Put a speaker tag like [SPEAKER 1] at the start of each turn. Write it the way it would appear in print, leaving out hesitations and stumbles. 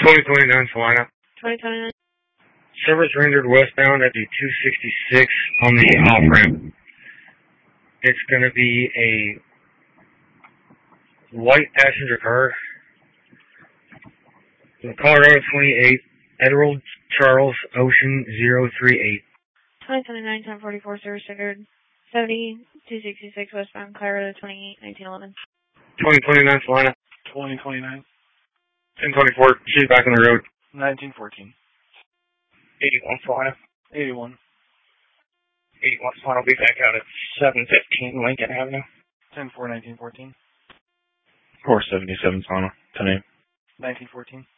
[SPEAKER 1] 2029 Salina.
[SPEAKER 2] 2029.
[SPEAKER 1] Service rendered westbound at the 266 on the off-ramp. It's going to be a white passenger car. Colorado 28, Edward Charles Ocean 038.
[SPEAKER 2] 2029 1044 service rendered 70-266 westbound Colorado 28 1911.
[SPEAKER 1] 2029 Salina.
[SPEAKER 3] 2029.
[SPEAKER 1] 1024, she's back on the road.
[SPEAKER 3] 1914.
[SPEAKER 1] 81 Salina.
[SPEAKER 3] 81.
[SPEAKER 1] 81 Salina will be back out at 715 Lincoln Avenue.
[SPEAKER 3] 10-4, 1914.
[SPEAKER 1] 477 Salina, 10-8.
[SPEAKER 3] 1914.